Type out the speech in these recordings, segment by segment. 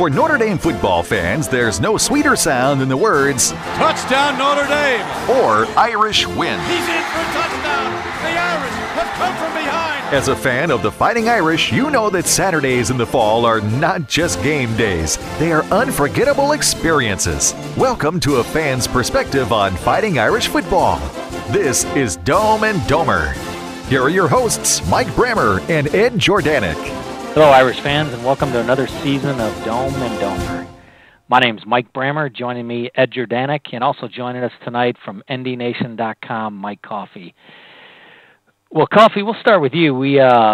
For Notre Dame football fans, there's no sweeter sound than the words, "Touchdown Notre Dame!" or Irish win. He's in for a touchdown! The Irish have come from behind! As a fan of the Fighting Irish, you know that Saturdays in the fall are not just game days. They are unforgettable experiences. Welcome to a fan's perspective on Fighting Irish football. This is Dome and Domer. Here are your hosts, Mike Brammer and Ed Jordanek. Hello, Irish fans, and welcome to another season of Dome and Domer. My name's Mike Brammer, joining me, Ed Jordanek, and also joining us tonight from NDNation.com, Mike Coffey. Well, Coffey, we'll start with you.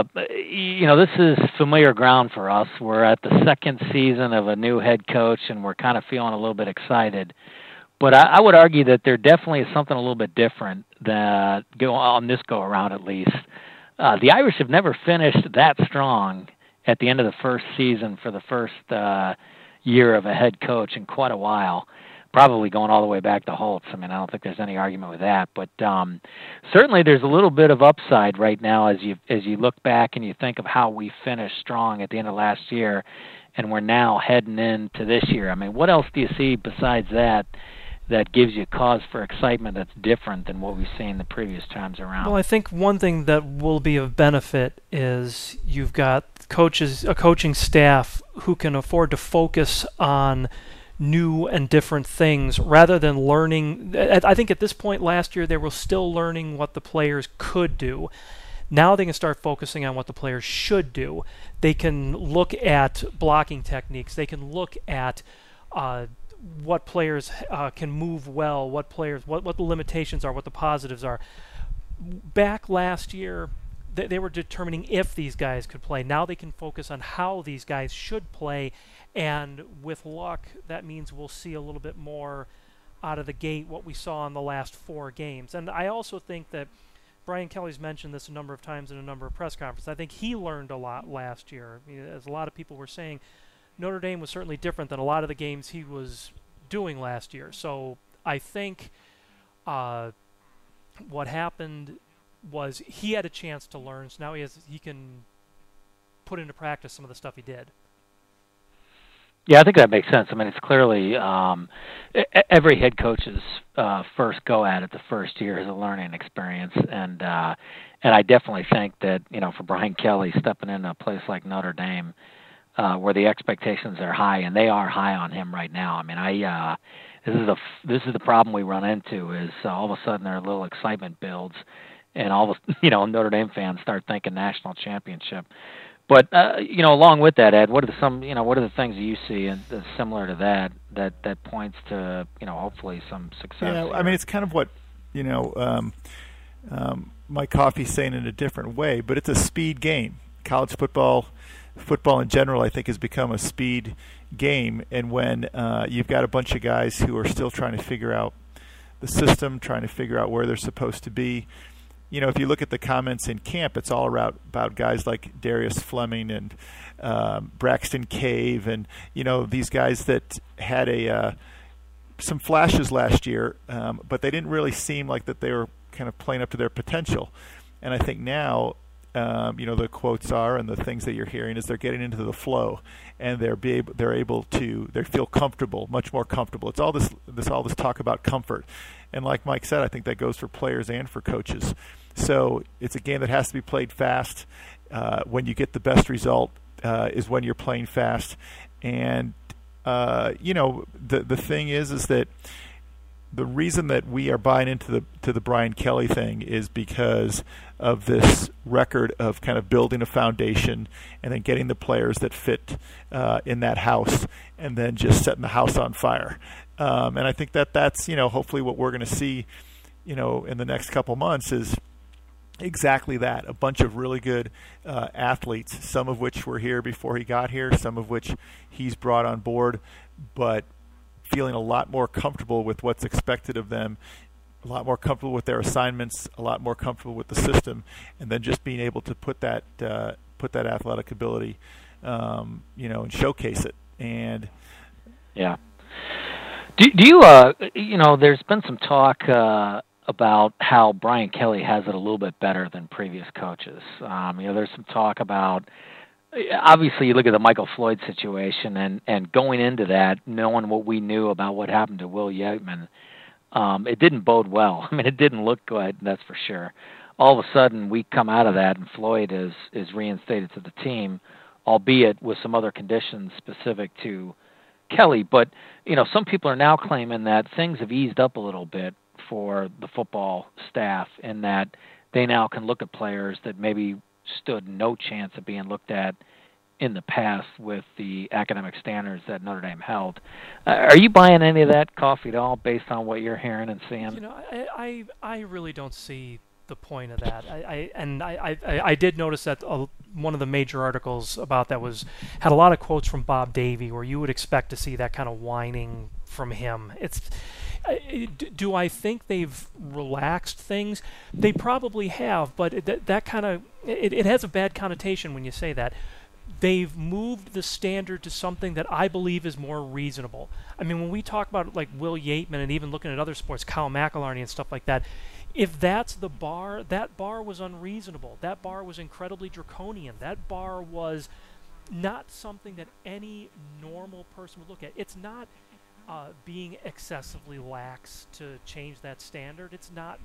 This is familiar ground for us. We're at the second season of a new head coach, and we're kind of feeling a little bit excited. But I would argue that there definitely is something a little bit different that on this go-around, at least. The Irish have never finished that strong at the end of the first season for the first year of a head coach in quite a while, probably going all the way back to Holtz. I mean, I don't think there's any argument with that. But certainly there's a little bit of upside right now as you look back and you think of how we finished strong at the end of last year, and we're now heading into this year. I mean, what else do you see besides that gives you cause for excitement that's different than what we've seen the previous times around? Well, I think one thing that will be of benefit is you've got a coaching staff who can afford to focus on new and different things rather than learning. I think at this point last year they were still learning what the players could do. Now they can start focusing on what the players should do. They can look at blocking techniques. They can look at what players can move well, what the limitations are, what the positives are. Back last year, they were determining if these guys could play. Now they can focus on how these guys should play, and with luck, that means we'll see a little bit more out of the gate what we saw in the last 4 games. And I also think that Brian Kelly's mentioned this a number of times in a number of press conferences. I think he learned a lot last year. I mean, as a lot of people were saying, Notre Dame was certainly different than a lot of the games he was doing last year. So I think what happened was he had a chance to learn, so now he can put into practice some of the stuff he did. Yeah, I think that makes sense. I mean, it's clearly every head coach's first go at it the first year is a learning experience, and I definitely think that for Brian Kelly stepping into a place like Notre Dame, where the expectations are high, and they are high on him right now. I mean, this is the problem we run into is all of a sudden there are little excitement builds, and Notre Dame fans start thinking national championship. But along with that, Ed, what are the things that you see that's similar to that points to hopefully some success? Yeah, I mean, it's kind of what Mike Coffey's saying in a different way, but it's a speed game. College football in general, I think, has become a speed game, and when you've got a bunch of guys who are still trying to figure out the system, trying to figure out where they're supposed to be, if you look at the comments in camp, it's all about guys like Darius Fleming and Braxton Cave, and these guys that had some flashes last year, but they didn't really seem like that they were kind of playing up to their potential. And I think now, the quotes are, and the things that you're hearing is they're getting into the flow, and they feel comfortable, much more comfortable. It's all this talk about comfort, and like Mike said, I think that goes for players and for coaches. So it's a game that has to be played fast. When you get the best result is when you're playing fast, and the thing is that the reason that we are buying into the Brian Kelly thing is because of this record of kind of building a foundation and then getting the players that fit in that house and then just setting the house on fire. And I think that's hopefully what we're going to see in the next couple months is exactly that. A bunch of really good athletes, some of which were here before he got here, some of which he's brought on board, but feeling a lot more comfortable with what's expected of them, a lot more comfortable with their assignments, a lot more comfortable with the system, and then just being able to put that athletic ability, and showcase it. And yeah, do you there's been some talk about how Brian Kelly has it a little bit better than previous coaches. There's some talk about obviously you look at the Michael Floyd situation, and going into that, knowing what we knew about what happened to Will Yeatman, it didn't bode well. I mean, it didn't look good, that's for sure. All of a sudden, we come out of that, and Floyd is reinstated to the team, albeit with some other conditions specific to Kelly. But, some people are now claiming that things have eased up a little bit for the football staff in that they now can look at players that maybe stood no chance of being looked at in the past with the academic standards that Notre Dame held. Are you buying any of that coffee at all based on what you're hearing and seeing? I really don't see the point of that. I did notice that one of the major articles about that had a lot of quotes from Bob Davie, where you would expect to see that kind of whining from him. Do I think they've relaxed things? They probably have, but that kind of it has a bad connotation when you say that. They've moved the standard to something that I believe is more reasonable. I mean, when we talk about like Will Yeatman and even looking at other sports, Kyle McElharney and stuff like that, if that's the bar, that bar was unreasonable. That bar was incredibly draconian. That bar was not something that any normal person would look at. It's not being excessively lax to change that standard. It's not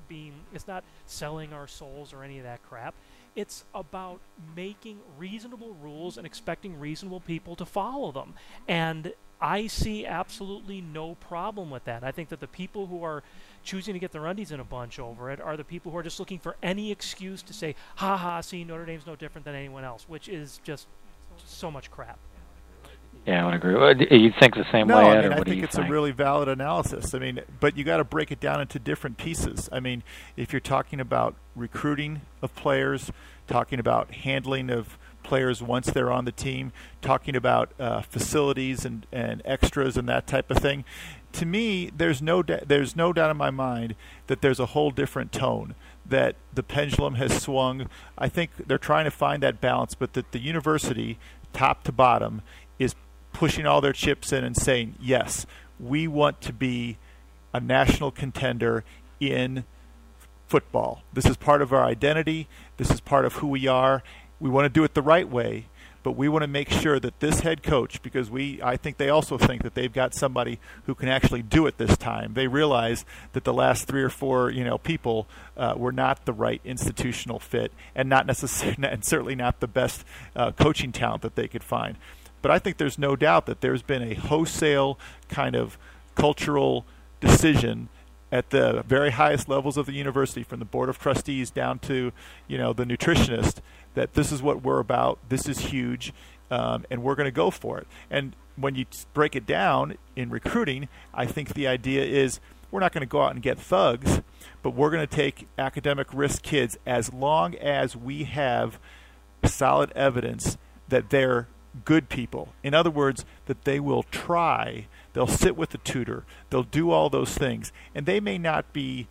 selling our souls or any of that crap. It's about making reasonable rules and expecting reasonable people to follow them. And I see absolutely no problem with that. I think that the people who are choosing to get their undies in a bunch over it are the people who are just looking for any excuse to say, ha, see, Notre Dame's no different than anyone else, which is just so much crap. Yeah, I would agree. Do you think the same way, Ed, I think it's a really valid analysis. I mean, but you got to break it down into different pieces. I mean, if you're talking about recruiting of players, talking about handling of players once they're on the team, talking about facilities and extras and that type of thing, to me, there's no doubt in my mind that there's a whole different tone, that the pendulum has swung. I think they're trying to find that balance, but that the university, top to bottom, is pushing all their chips in and saying, yes, we want to be a national contender in football. This is part of our identity. This is part of who we are. We want to do it the right way, but we want to make sure that this head coach, because I think they also think that they've got somebody who can actually do it this time. They realize that the last 3 or 4, people were not the right institutional fit, and not necessarily, and certainly not the best coaching talent that they could find. But I think there's no doubt that there's been a wholesale kind of cultural decision at the very highest levels of the university, from the board of trustees down to, the nutritionist, that this is what we're about, this is huge, and we're going to go for it. And when you break it down in recruiting, I think the idea is we're not going to go out and get thugs, but we're going to take academic risk kids as long as we have solid evidence that they're good people. In other words, that they will try, they'll sit with the tutor, they'll do all those things, and they may not be,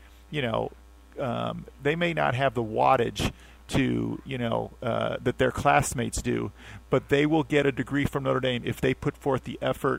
they may not have the wattage to, that their classmates do, but they will get a degree from Notre Dame if they put forth the effort,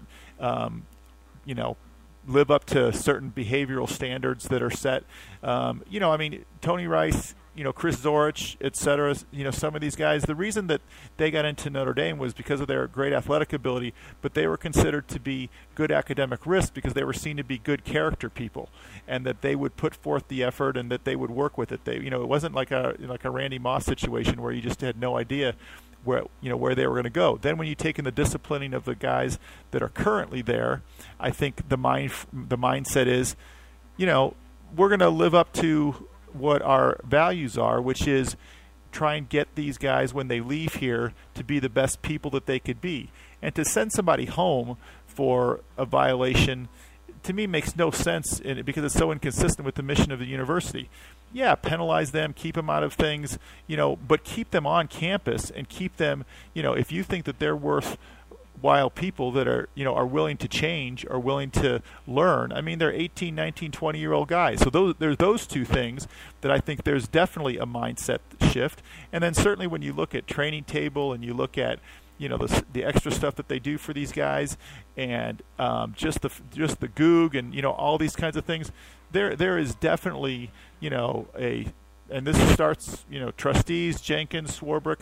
live up to certain behavioral standards that are set. Tony Rice, Chris Zorich, et cetera, some of these guys, the reason that they got into Notre Dame was because of their great athletic ability, but they were considered to be good academic risks because they were seen to be good character people, and that they would put forth the effort and that they would work with it. They, it wasn't like a Randy Moss situation where you just had no idea where they were going to go. Then when you take in the disciplining of the guys that are currently there, I think the mindset is, we're going to live up to what our values are, which is try and get these guys when they leave here to be the best people that they could be. And to send somebody home for a violation, to me, makes no sense because it's so inconsistent with the mission of the university. Yeah, penalize them, keep them out of things, but keep them on campus and keep them, if you think that they're worthwhile people that are, are willing to change, are willing to learn. I mean, they're 18, 19, 20-year-old guys. So there's those two things that I think there's definitely a mindset shift. And then certainly when you look at training table and you look at, the extra stuff that they do for these guys, and just the goog and all these kinds of things, there is definitely and this starts trustees, Jenkins, Swarbrick,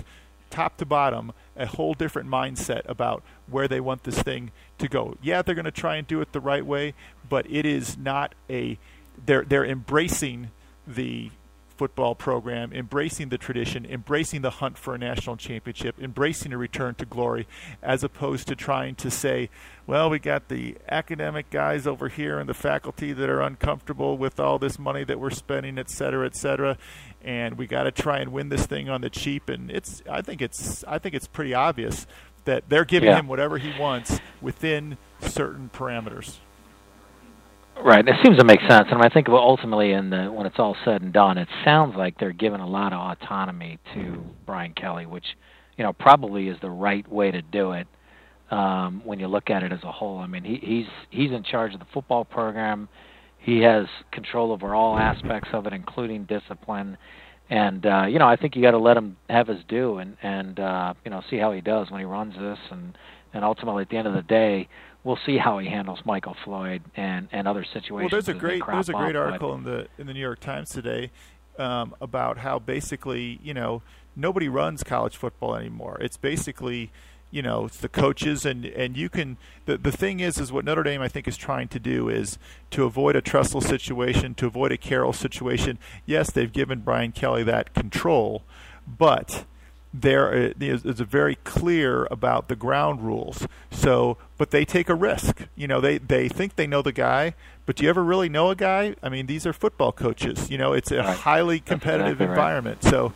top to bottom, a whole different mindset about where they want this thing to go. Yeah, they're going to try and do it the right way, but it is not they're embracing the football program, embracing the tradition, embracing the hunt for a national championship, embracing a return to glory, as opposed to trying to say, well, we got the academic guys over here and the faculty that are uncomfortable with all this money that we're spending, et cetera, and we got to try and win this thing on the cheap. And I think it's pretty obvious that they're giving him whatever he wants within certain parameters. Right. It seems to make sense. And I think ultimately, when it's all said and done, it sounds like they're giving a lot of autonomy to Brian Kelly, which, probably is the right way to do it when you look at it as a whole. I mean, he's in charge of the football program. He has control over all aspects of it, including discipline. And, I think you got to let him have his due and see how he does when he runs this. And ultimately, at the end of the day, we'll see how he handles Michael Floyd and other situations. Well, there's a great article in the New York Times today about how basically nobody runs college football anymore. It's basically it's the coaches and you can the thing is what Notre Dame I think is trying to do is to avoid a Tressel situation, to avoid a Carroll situation. Yes, they've given Brian Kelly that control, but there is very clear about the ground rules. So, but they take a risk. They think they know the guy, but do you ever really know a guy? I mean, these are football coaches. It's a highly competitive environment. Right. So,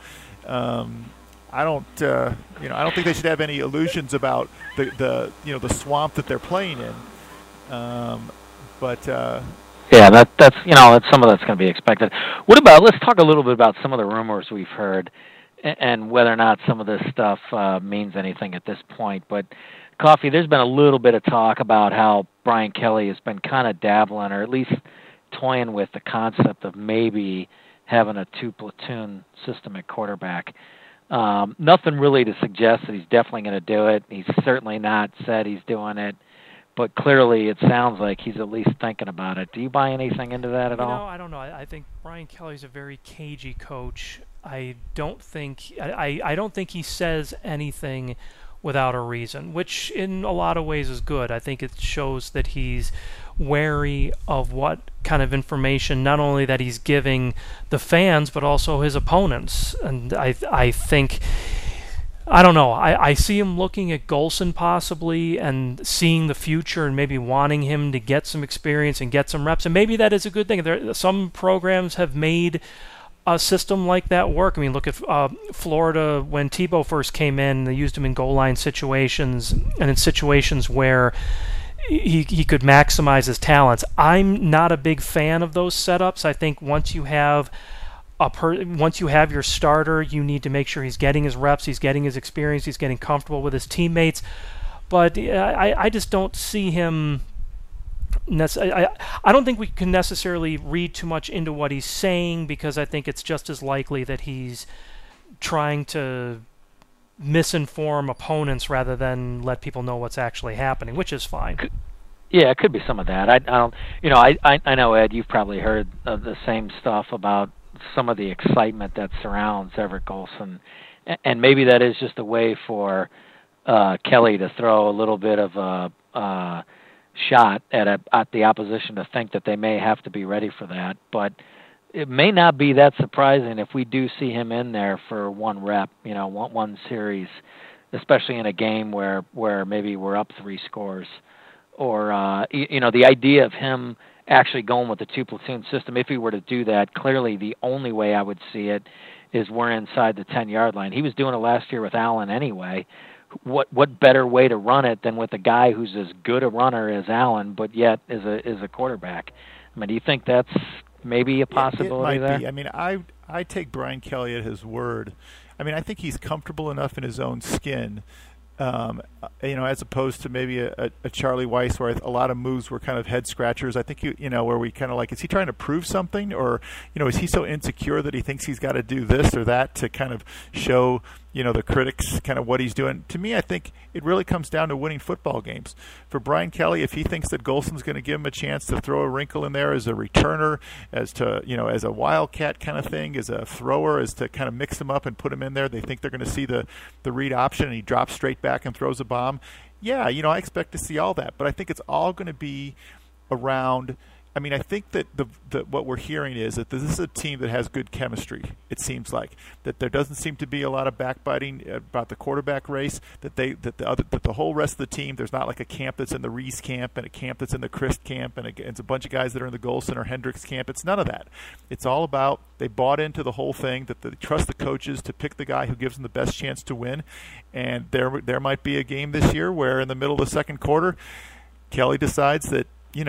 I don't think they should have any illusions about the swamp that they're playing in. That's some of that's going to be expected. Let's talk a little bit about some of the rumors we've heard, and whether or not some of this stuff means anything at this point. But, Coffee, there's been a little bit of talk about how Brian Kelly has been kind of dabbling, or at least toying with the concept of maybe having a two-platoon system at quarterback. Nothing really to suggest that he's definitely going to do it. He's certainly not said he's doing it. But clearly it sounds like he's at least thinking about it. Do you buy anything into that at all? I don't know. I think Brian Kelly's a very cagey coach. I don't think he says anything without a reason, which in a lot of ways is good. I think it shows that he's wary of what kind of information, not only that he's giving the fans, but also his opponents. And I think, I don't know, I see him looking at Golson possibly and seeing the future and maybe wanting him to get some experience and get some reps. And maybe that is a good thing. Some programs have made a system like that work. I mean, look at Florida when Tebow first came in. They used him in goal line situations and in situations where he could maximize his talents. I'm not a big fan of those setups. I think once you have your starter, you need to make sure he's getting his reps, he's getting his experience, he's getting comfortable with his teammates. But I just don't see him. I don't think we can necessarily read too much into what he's saying, because I think it's just as likely that he's trying to misinform opponents rather than let people know what's actually happening, which is fine. Yeah, it could be some of that. I don't. I know, Ed, you've probably heard of the same stuff about some of the excitement that surrounds Everett Golson, and maybe that is just a way for Kelly to throw a little bit of a shot at the opposition to think that they may have to be ready for that. But it may not be that surprising if we do see him in there for one rep, one series, especially in a game where maybe we're up 3 scores, or the idea of him actually going with the two-platoon system. If he were to do that, clearly the only way I would see it is we're inside the 10-yard line. He was doing it last year with Allen anyway. What better way to run it than with a guy who's as good a runner as Allen, but yet is a quarterback? I mean, do you think that's maybe a possibility there? It might be. I mean, I take Brian Kelly at his word. I mean, I think he's comfortable enough in his own skin, as opposed to maybe a Charlie Weiss, where a lot of moves were kind of head scratchers. I think where we kind of like, is he trying to prove something, or is he so insecure that he thinks he's got to do this or that to kind of show the critics kind of what he's doing. To me, I think it really comes down to winning football games. For Brian Kelly, if he thinks that Golson's going to give him a chance to throw a wrinkle in there as a returner, as a wildcat kind of thing, as a thrower, as to kind of mix him up and put him in there, they think they're going to see the read option and he drops straight back and throws a bomb. Yeah, I expect to see all that. But I think it's all going to be around. I mean, I think that what we're hearing is that this is a team that has good chemistry. It seems like that there doesn't seem to be a lot of backbiting about the quarterback race. That the whole rest of the team, there's not like a camp that's in the Reese camp and a camp that's in the Christ camp and it's a bunch of guys that are in the Golson or Hendricks camp. It's none of that. It's all about they bought into the whole thing, that they trust the coaches to pick the guy who gives them the best chance to win. And there might be a game this year where in the middle of the second quarter, Kelly decides that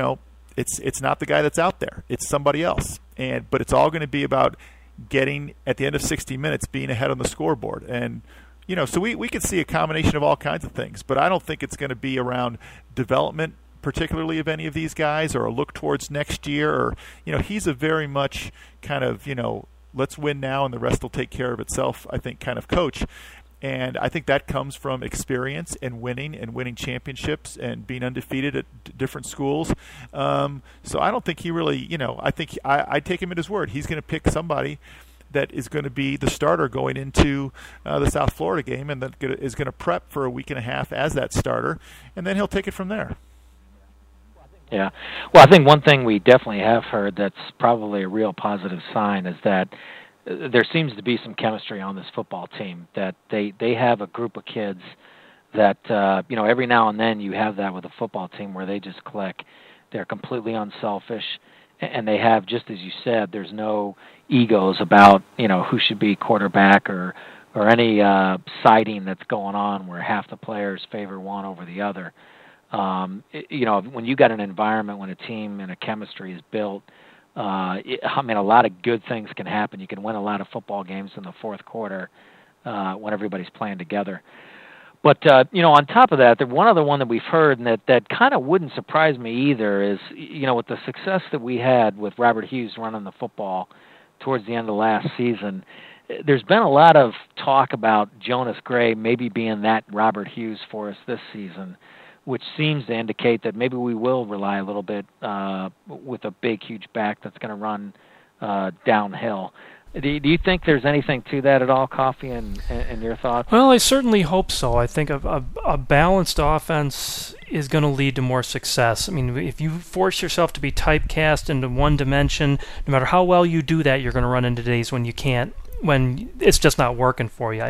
It's not the guy that's out there. It's somebody else. But it's all going to be about getting, at the end of 60 minutes, being ahead on the scoreboard. And, so we could see a combination of all kinds of things. But I don't think it's going to be around development, particularly of any of these guys, or a look towards next year. Or, he's a very much kind of, let's win now and the rest will take care of itself, I think, kind of coach. And I think that comes from experience and winning championships and being undefeated at different schools. So I don't think he really, I think I take him at his word. He's going to pick somebody that is going to be the starter going into the South Florida game and that is going to prep for a week and a half as that starter, and then he'll take it from there. Yeah. Well, I think one thing we definitely have heard that's probably a real positive sign is that there seems to be some chemistry on this football team, that they have a group of kids that, every now and then you have that with a football team where they just click. They're completely unselfish, and they have, just as you said, there's no egos about, who should be quarterback or any siding that's going on where half the players favor one over the other. When you got an environment, when a team and a chemistry is built, a lot of good things can happen. You can win a lot of football games in the fourth quarter when everybody's playing together. But, on top of that, the one other one that we've heard, and that kind of wouldn't surprise me either, is, with the success that we had with Robert Hughes running the football towards the end of last season, there's been a lot of talk about Jonas Gray maybe being that Robert Hughes for us this season, which seems to indicate that maybe we will rely a little bit with a big, huge back that's going to run downhill. Do you think there's anything to that at all, Coffee, and your thoughts? Well, I certainly hope so. I think a balanced offense is going to lead to more success. I mean, if you force yourself to be typecast into one dimension, no matter how well you do that, you're going to run into days when you can't, when it's just not working for you.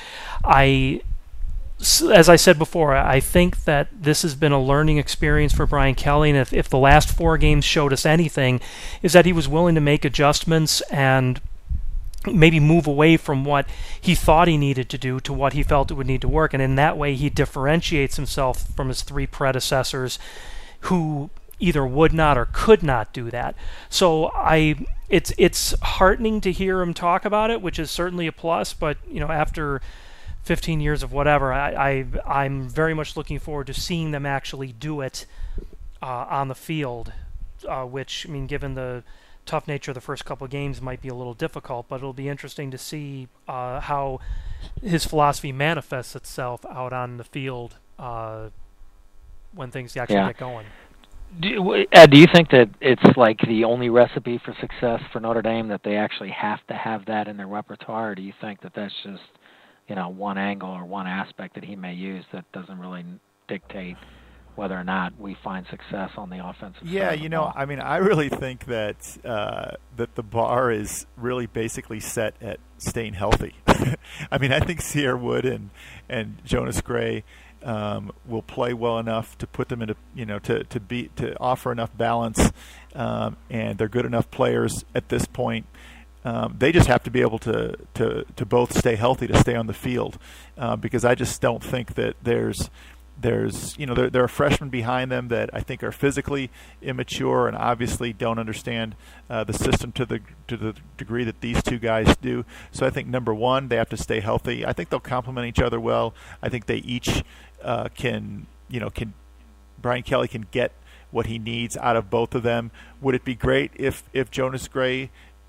As I said before, I think that this has been a learning experience for Brian Kelly, and if the last 4 games showed us anything, is that he was willing to make adjustments and maybe move away from what he thought he needed to do to what he felt it would need to work, and in that way he differentiates himself from his 3 predecessors who either would not or could not do that. So it's heartening to hear him talk about it, which is certainly a plus, but after 15 years of whatever, I'm very much looking forward to seeing them actually do it on the field, which, given the tough nature of the first couple of games, might be a little difficult, but it'll be interesting to see how his philosophy manifests itself out on the field when things actually get going. Ed, do you think that it's like the only recipe for success for Notre Dame, that they actually have to have that in their repertoire, or do you think that that's just one angle or one aspect that he may use that doesn't really dictate whether or not we find success on the offensive side? Yeah, I really think that that the bar is really basically set at staying healthy. I think Cierre Wood and Jonas Gray will play well enough to put them into, to offer enough balance, and they're good enough players at this point. They just have to be able to both stay healthy to stay on the field, because I just don't think that there's there are freshmen behind them that I think are physically immature and obviously don't understand the system to the degree that these 2 guys do. So I think number one, they have to stay healthy. I think they'll complement each other well. I think they each can Brian Kelly can get what he needs out of both of them. Would it be great if Jonas Gray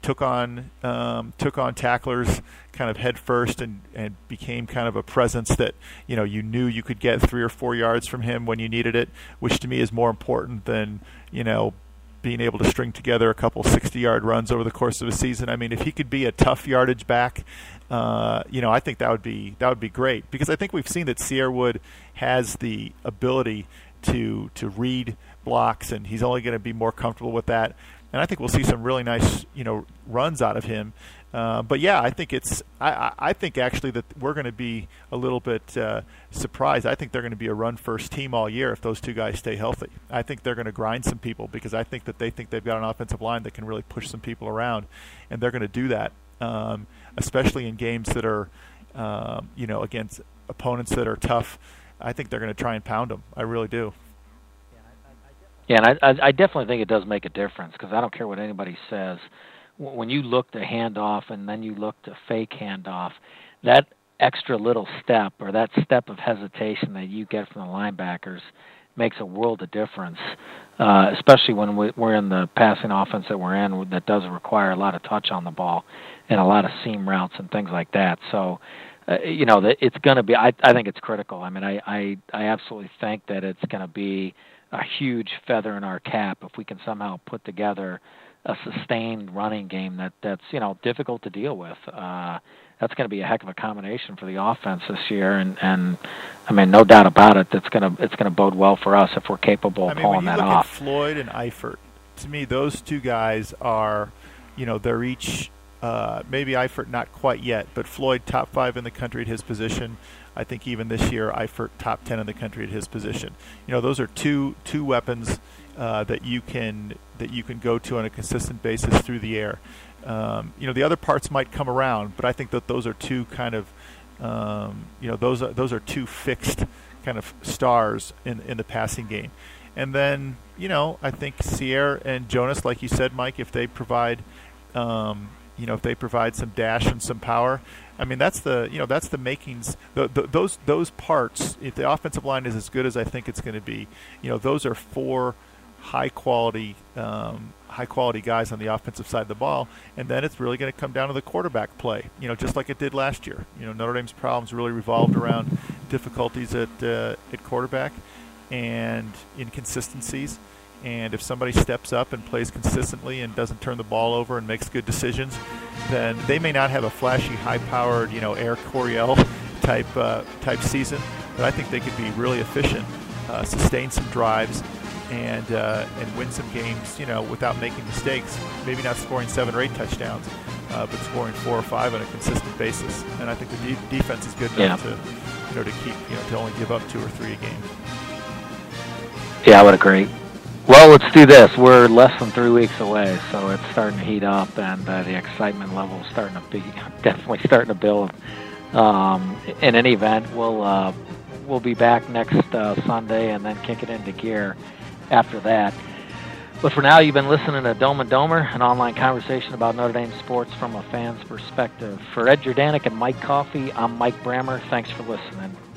took on tacklers kind of head first and became kind of a presence that you knew you could get 3 or 4 yards from him when you needed it, which to me is more important than being able to string together a couple 60-yard runs over the course of a season. I mean, if he could be a tough yardage back, I think that would be great, because I think we've seen that Cierre Wood has the ability to read blocks, and he's only going to be more comfortable with that. And I think we'll see some really nice runs out of him. But yeah, I think I think actually that we're going to be a little bit surprised. I think they're going to be a run-first team all year if those two guys stay healthy. I think they're going to grind some people, because I think that they think they've got an offensive line that can really push some people around, and they're going to do that, especially in games that are, against opponents that are tough. I think they're going to try and pound them. I really do. Yeah, and I definitely think it does make a difference, because I don't care what anybody says. When you look to handoff and then you look to fake handoff, that extra little step or that step of hesitation that you get from the linebackers makes a world of difference, especially when we're in the passing offense that we're in that does require a lot of touch on the ball and a lot of seam routes and things like that. So, it's going to be, I think it's critical. I mean, I absolutely think that it's going to be a huge feather in our cap if we can somehow put together a sustained running game that's difficult to deal with. That's going to be a heck of a combination for the offense this year, and I mean, no doubt about it, it's going to bode well for us if we're capable of pulling that off. When you look at Floyd and Eifert, to me, those two guys are, they're each maybe Eifert not quite yet, but Floyd top 5 in the country at his position. I think even this year, Eifert top 10 in the country at his position. Those are two weapons that you can go to on a consistent basis through the air. The other parts might come around, but I think that those are two kind of those are two fixed kind of stars in the passing game. And then I think Cierre and Jonas, like you said, Mike, if they provide some dash and some power, I mean, that's the makings. Those parts, if the offensive line is as good as I think it's going to be, those are 4 high quality guys on the offensive side of the ball, and then it's really going to come down to the quarterback play. Just like it did last year. Notre Dame's problems really revolved around difficulties at quarterback and inconsistencies. And if somebody steps up and plays consistently and doesn't turn the ball over and makes good decisions, then they may not have a flashy, high-powered, Air Coryell type season, but I think they could be really efficient, sustain some drives, and win some games, without making mistakes. Maybe not scoring 7 or 8 touchdowns, but scoring 4 or 5 on a consistent basis. And I think the defense is good enough to keep, to only give up 2 or 3 a game. Yeah, I would agree. Well, let's do this. We're less than 3 weeks away, so it's starting to heat up, and the excitement level is definitely starting to build. In any event, we'll be back next Sunday, and then kick it into gear after that. But for now, you've been listening to Dome and Domer, an online conversation about Notre Dame sports from a fan's perspective. For Ed Jordanek and Mike Coffey, I'm Mike Brammer. Thanks for listening.